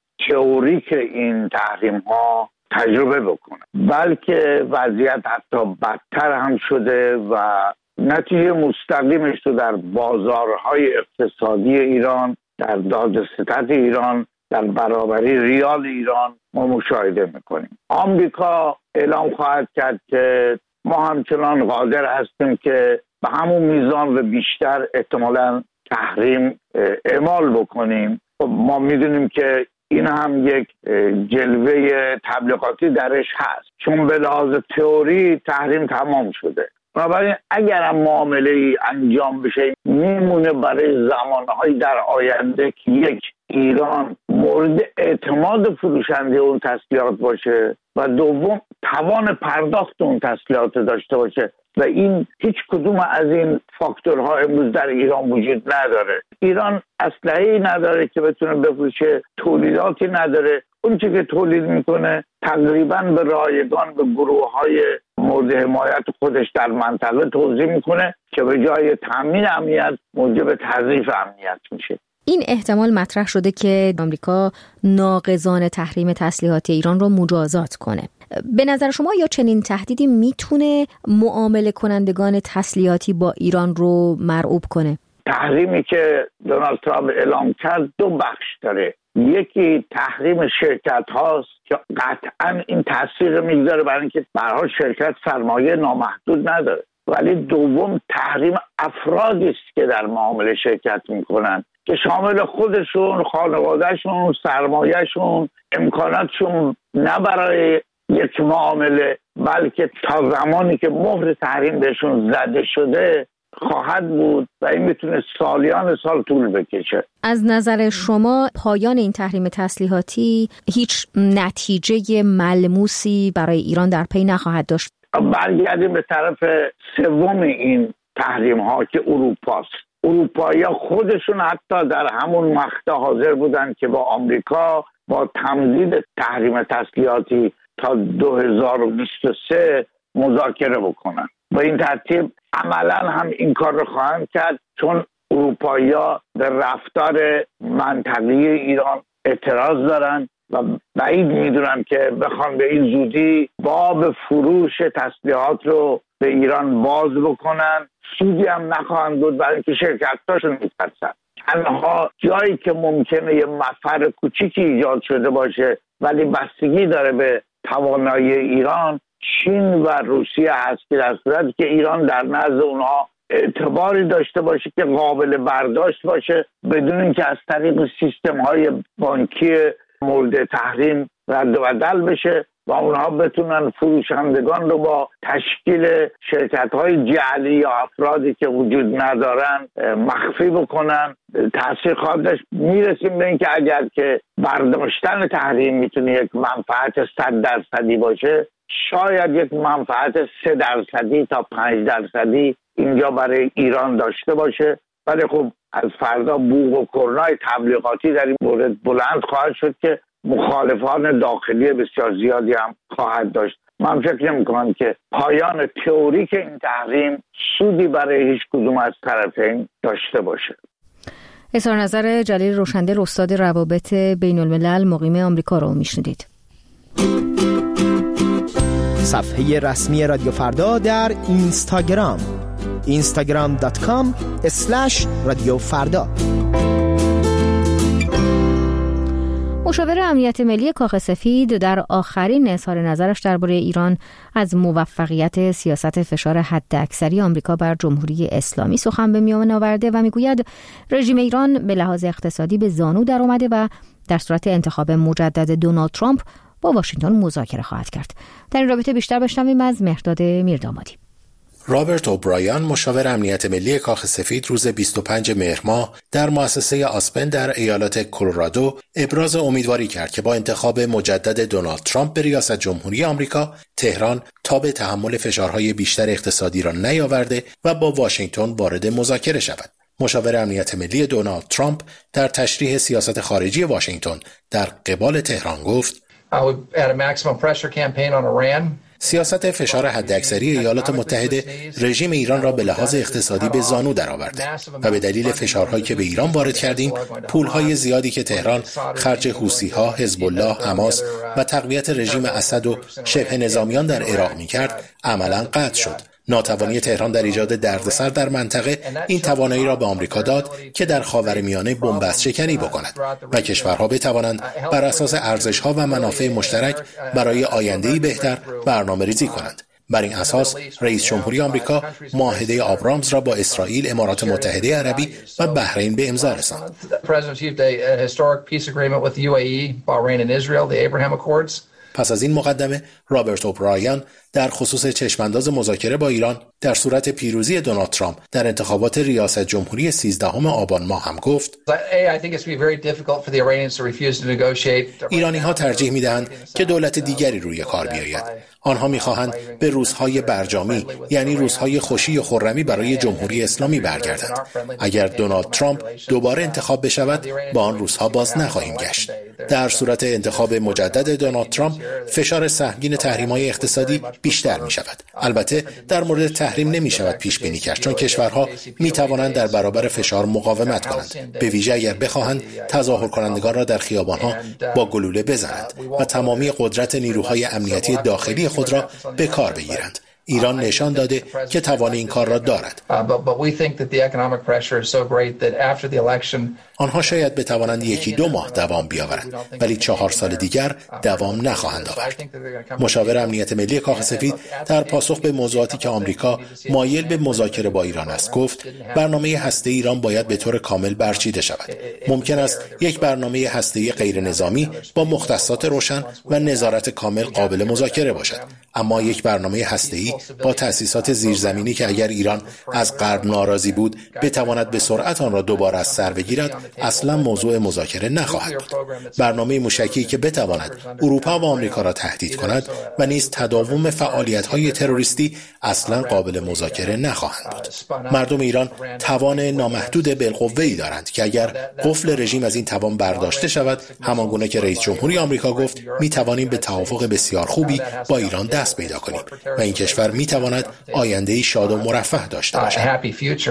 تئوریک این تحریم‌ها تجربه بکنه، بلکه وضعیت حتی بدتر هم شده و نتیجه مستقیمش رو در بازارهای اقتصادی ایران، در دادستد ایران، در برابری ریال ایران ما مشاهده میکنیم. آمریکا اعلام خواهد کرد که ما همچنان قادر هستیم که به همون میزان و بیشتر احتمالاً تحریم اعمال بکنیم. ما میدونیم که این هم یک جلوه تبلیغاتی درش هست، چون به لحاظ تئوری تحریم تمام شده. بنابراین اگر هم معامله ای انجام بشه، میمونه برای زمانهای در آینده که یک ایران مورد اعتماد فروشنده اون تسلیحات باشه و دوم توان پرداخت اون تسلیحات داشته باشه و این هیچ کدوم از این فاکتورها امروز در ایران وجود نداره. ایران اسلحه‌ای نداره که بتونه بفروشه، تولیداتی نداره. اون چیزی که تولید میکنه تقریباً به رایگان به گروه‌های مورد حمایت خودش در منطقه توزیع میکنه که به جای تامین امنیت موجب تضعیف امنیت میشه. این احتمال مطرح شده که آمریکا ناقضان تحریم تسلیحات ایران رو مجازات کنه. به نظر شما یا چنین تهدیدی میتونه معامله کنندگان تسلیحاتی با ایران رو مرعوب کنه؟ تحریمی که دونالد ترامپ اعلام کرد دو بخش داره. یکی تحریم شرکت هاست که قطعا این تاثیر میگذاره برای اینکه به هر حال شرکت سرمایه نامحدود نداره. ولی دوم تحریم افرادی است که در معامله شرکت میکنن که شامل خودشون، خانوادهشون، سرمایهشون، امکاناتشون، نه برای یک معامله بلکه تا زمانی که مهر تحریم بهشون زده شده خواهد بود و این میتونه سالیان سال طول بکشه. از نظر شما پایان این تحریم تسلیحاتی هیچ نتیجه ملموسی برای ایران در پی نخواهد داشت؟ برگردیم به طرف سوم این تحریم ها که اروپاست. اروپایی ها خودشون حتی در همون مقطع حاضر بودن که با آمریکا با تمدید تحریم تسلیحاتی تا دو هزار و بیست و سه مذاکره بکنن. با این ترتیب عملا هم این کار رو خواهند کرد، چون اروپایی ها به رفتار منطقی ایران اعتراض دارن و بعید میدونم که بخوان به این زودی باب فروش تسلیحات رو به ایران باز بکنن. سودی هم نخواهند بود برای اینکه شرکتاشون میترسن. تنها جایی که ممکنه یه مفر کوچیکی ایجاد شده باشه ولی بستگی داره به توانایی ایران، چین و روسیه هست که در صورتی که ایران در نزد اونها اعتباری داشته باشه که قابل برداشت باشه بدون اینکه از طریق سیستم های بانکی مورد تحریم رد و بدل بشه و اونها بتونن فروشندگان رو با تشکیل شرکت های جعلی یا افرادی که وجود ندارن مخفی بکنن. تأثیر خواهد داشت. میرسیم به اینکه اگر که برداشتن تحریم میتونه یک منفعت صد درصدی باشه، شاید یک منفعت سه درصدی تا پنج درصدی اینجا برای ایران داشته باشه. ولی خب از فردا بوق و کرنای تبلیغاتی در این مورد بلند خواهد شد که مخالفان داخلی بسیار زیادی هم خواهد داشت. من فکر نمی‌کنم که پایان تئوریک این تحریم سودی برای هیچ کدوم از طرفین داشته باشه. اظهار نظر جلیل روشندل، استاد روابط بین الملل مقیم آمریکا رو میشنیدید. صفحه رسمی رادیو فردا در اینستاگرام اینستاگرام دات کام اسلش رادیو فردا. مشاور امنیت ملی کاخ سفید در آخرین اظهار نظرش درباره ایران از موفقیت سیاست فشار حداکثری آمریکا بر جمهوری اسلامی سخن به میان آورده و میگوید رژیم ایران به لحاظ اقتصادی به زانو در آمده و در صورت انتخاب مجدد دونالد ترامپ با واشنگتن مذاکره خواهد کرد. در این رابطه بیشتر بشنویم از مهرداد میردامادی. رابرت اوبرایان، مشاور امنیت ملی کاخ سفید، روز بیست و پنجم مهر ماه در مؤسسه آسپن در ایالت کلرادو ابراز امیدواری کرد که با انتخاب مجدد دونالد ترامپ به ریاست جمهوری آمریکا، تهران تاب تحمل فشارهای بیشتر اقتصادی را نیاورده و با واشنگتن وارد مذاکره شود. مشاور امنیت ملی دونالد ترامپ در تشریح سیاست خارجی واشنگتن در قبال تهران گفت: سیاست فشار حداکثری ایالات متحده رژیم ایران را به لحاظ اقتصادی به زانو درآورده و به دلیل فشارهایی که به ایران وارد کردیم، پولهای زیادی که تهران خرج حوثی‌ها، حزب الله، حماس و تقویت رژیم اسد و شبه نظامیان در عراق می‌کرد، عملاً قطع شد. ناتوانی تهران در ایجاد دردسر در منطقه این توانایی را به آمریکا داد که در خاورمیانه بن‌بست شکنی بکند و کشورها بتوانند بر اساس ارزش‌ها و منافع مشترک برای آینده‌ای بهتر برنامه‌ریزی کنند. بر این اساس رئیس جمهوری آمریکا معاهده آبرامز را با اسرائیل، امارات متحده عربی و بحرین به امضا رساند. پس از این مقدمه، رابرت اوبرایان در خصوص چشمانداز مذاکره با ایران در صورت پیروزی دونالد ترامپ در انتخابات ریاست جمهوری سیزدهم آبان ماه هم گفت: ایرانی ها ترجیح می دهند که دولت دیگری روی کار بیاید. آنها می خواهند به روزهای برجامی، یعنی روزهای خوشی و خرمی برای جمهوری اسلامی برگردند. اگر دونالد ترامپ دوباره انتخاب بشود، با آن روزها باز نخواهیم گشت. در صورت انتخاب مجدد دونالد ترامپ، فشار سهمگین تحریم‌های اقتصادی بیشتر می شود. البته در مورد تحریم نمی شود پیش بینی کرد، چون کشورها می توانند در برابر فشار مقاومت کنند، به ویژه اگر بخواهند تظاهر کنندگان را در خیابانها با گلوله بزنند و تمامی قدرت نیروهای امنیتی داخلی خود را به کار بگیرند. ایران نشان داده که توان این کار را دارد. آنها شاید بتوانند یکی دو ماه دوام بیاورند، ولی چهار سال دیگر دوام نخواهند آورد. مشاور امنیت ملی کاخ سفید در پاسخ به موضوعاتی که آمریکا مایل به مذاکره با ایران است گفت برنامه هسته ایران باید به طور کامل برچیده شود. ممکن است یک برنامه هسته‌ای غیر نظامی با مختصات روشن و نظارت کامل قابل مذاکره باشد، اما یک برنامه هسته‌ای با تأسیسات زیرزمینی که اگر ایران از غرب ناراضی بود بتواند به سرعت آن را دوباره از سر بگیرد اصلا موضوع مذاکره نخواهد بود. برنامه موشکی که بتواند اروپا و آمریکا را تهدید کند و نیز تداوم فعالیت‌های تروریستی اصلا قابل مذاکره نخواهند بود. مردم ایران توان نامحدود بالقوه‌ای دارند که اگر قفل رژیم از این توان برداشته شود، همانگونه که رئیس جمهوری آمریکا گفت، می توانیم به توافق بسیار خوبی با ایران دست پیدا کنیم و این کشور می تواند آینده‌ای شاد و مرفه داشته باشد.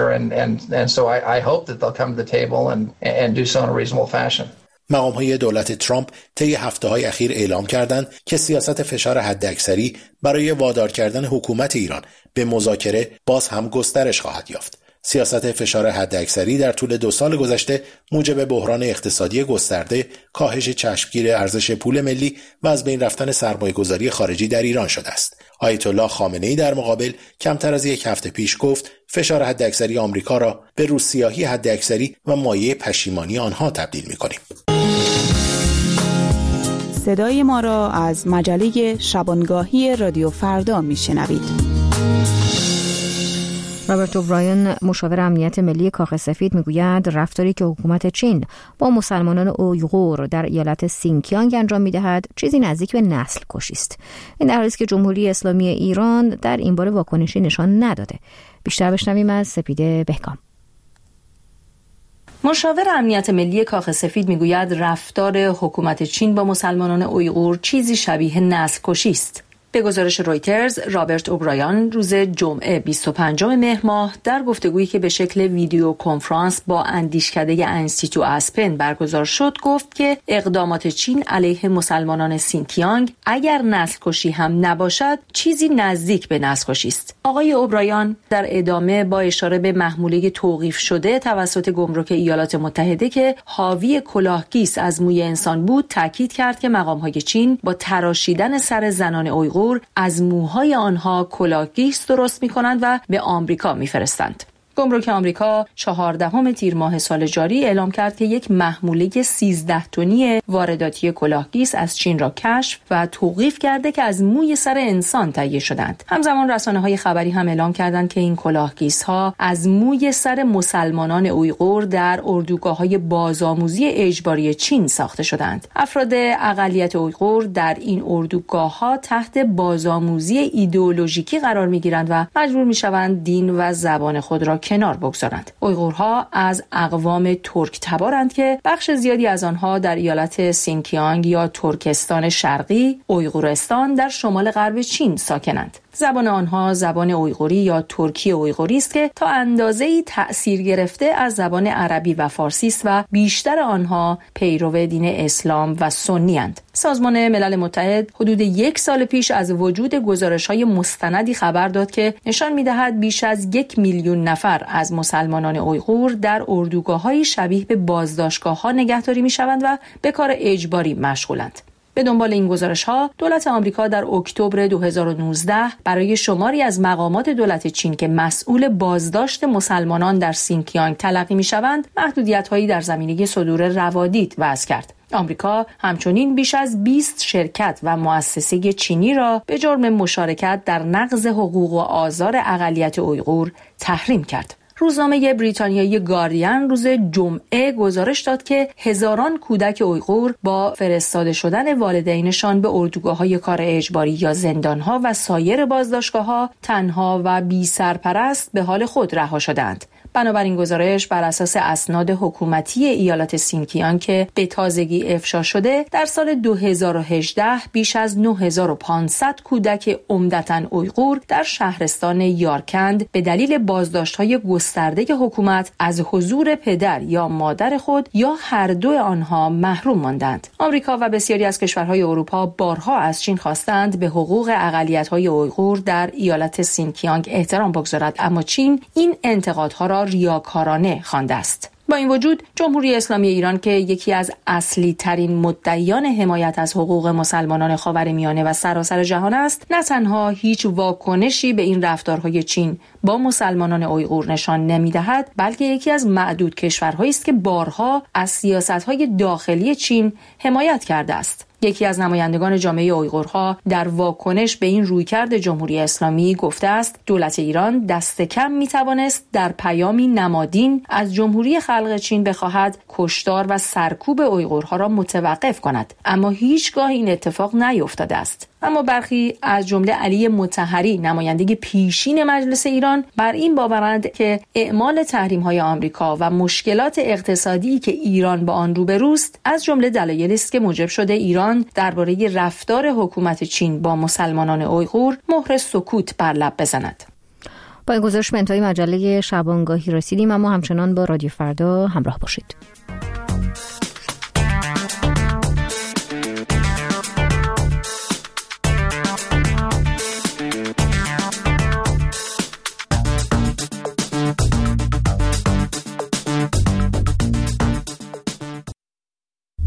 مقام‌های دولت ترامپ طی هفته‌های اخیر اعلام کردند که سیاست فشار حداکثری برای وادار کردن حکومت ایران به مذاکره باز هم گسترش خواهد یافت. سیاست فشار حداکثری در طول دو سال گذشته موجب بحران اقتصادی گسترده، کاهش چشمگیر ارزش پول ملی و از بین رفتن سرمایه‌گذاری خارجی در ایران شده است. آیت الله خامنه‌ای در مقابل کمتر از یک هفته پیش گفت فشار حداکثری آمریکا را به روسیاهی حداکثری و مایه پشیمانی آنها تبدیل می‌کنیم. صدای ما را از مجله شبانگاهی رادیو فردا میشنوید. رابرت اوبرایان مشاور امنیت ملی کاخ سفید میگوید رفتاری که حکومت چین با مسلمانان اویغور در ایالت سینکیانگ انجام میدهد چیزی نزدیک به نسل کشی است. این در حالی است که جمهوری اسلامی ایران در این باره واکنشی نشان نداده. بیشتر بشنویم از سپیده بهکام. مشاور امنیت ملی کاخ سفید میگوید رفتار حکومت چین با مسلمانان اویغور چیزی شبیه نسل کشی است. به گزارش رویترز، رابرت اوبرایان روز جمعه بیست و پنجم مهر ماه در گفتگویی که به شکل ویدیو کنفرانس با اندیشکده انستیتو اسپن برگزار شد گفت که اقدامات چین علیه مسلمانان سینکیانگ اگر نسل کشی هم نباشد چیزی نزدیک به نسل کشی است. آقای اوبرایان در ادامه با اشاره به محموله توقیف شده توسط گمرک ایالات متحده که حاوی کلاهگیس از موی انسان بود تاکید کرد که مقام‌های چین با تراشیدن سر زنان اویغور از موهای آنها کلاهگیس درست می‌کنند و به آمریکا می‌فرستند. گمرک آمریکا چهاردهم تیر ماه سال جاری اعلام کرد که یک محموله سیزده تنی وارداتی کلاهگیس از چین را کشف و توقیف کرده که از موی سر انسان تهیه شدند. همزمان رسانه‌های خبری هم اعلام کردند که این کلاهگیس‌ها از موی سر مسلمانان اویغور در اردوگاه‌های بازآموزی اجباری چین ساخته شدند. افراد اقلیت اویغور در این اردوگاه‌ها تحت بازآموزی ایدئولوژیکی قرار می‌گیرند و مجبور می‌شوند دین و زبان خود را کنار بگذارند. اویغورها از اقوام ترک تبارند که بخش زیادی از آنها در ایالت سینکیانگ یا ترکستان شرقی، اویغورستان در شمال غرب چین ساکنند. زبان آنها زبان اویغوری یا ترکی اویغوری است که تا اندازه‌ای تأثیر گرفته از زبان عربی و فارسی است و بیشتر آنها پیرو دین اسلام و سنی اند. سازمان ملل متحد حدود یک سال پیش از وجود گزارش‌های مستندی خبر داد که نشان می‌دهد بیش از یک میلیون نفر از مسلمانان اویغور در اردوگاه‌های شبیه به بازداشتگاه‌ها نگهداری می‌شوند و به کار اجباری مشغولند. به دنبال این گزارش‌ها دولت آمریکا در اکتبر دو هزار و نوزده برای شماری از مقامات دولت چین که مسئول بازداشت مسلمانان در سینکیانگ تلقی می‌شوند محدودیت‌هایی در زمینه صدور روادید وضع کرد. آمریکا همچنین بیش از بیست شرکت و مؤسسه چینی را به جرم مشارکت در نقض حقوق و آزار اقلیت اویغور تحریم کرد. روزنامه بریتانیایی گاردین روز جمعه گزارش داد که هزاران کودک اویغور با فرستاده شدن والدینشان به اردوگاه‌های کار اجباری یا زندان‌ها و سایر بازداشتگاه‌ها تنها و بی سرپرست به حال خود رها شدند. بنابراین گزارش بر اساس اسناد حکومتی ایالات سینکیانگ که به تازگی افشا شده در سال دو هزار و هجده بیش از نه هزار و پانصد کودک عمدتاً اویغور در شهرستان یارکند به دلیل بازداشت‌های گسترده حکومت از حضور پدر یا مادر خود یا هر دو آنها محروم ماندند. آمریکا و بسیاری از کشورهای اروپا بارها از چین خواستند به حقوق اقلیت‌های اویغور در ایالت سینکیانگ احترام بگذارد، اما چین این انتقادها را ریاکارانه خوانده است. با این وجود جمهوری اسلامی ایران که یکی از اصلی ترین مدعیان حمایت از حقوق مسلمانان خاورمیانه و سراسر جهان است، نه تنها هیچ واکنشی به این رفتارهای چین با مسلمانان اویغور نشان نمی‌دهد، بلکه یکی از معدود کشورهایی است که بارها از سیاست‌های داخلی چین حمایت کرده است. یکی از نمایندگان جامعه اویغورها در واکنش به این رویکرد جمهوری اسلامی گفته است دولت ایران دست کم میتوانست در پیامی نمادین از جمهوری خلق چین بخواهد کشتار و سرکوب اویغورها را متوقف کند، اما هیچگاه این اتفاق نیفتاده است. اما برخی از جمله علی مطهری نماینده پیشین مجلس ایران بر این باورند که اعمال تحریم‌های آمریکا و مشکلات اقتصادی که ایران با آن روبروست از جمله دلایلی است که موجب شده ایران درباره رفتار حکومت چین با مسلمانان اویغور مهر سکوت بر لب بزند. با این گزارش به انتهای مجله شبانگاهی رسیدیم، اما همچنان با رادیو فردا همراه باشید.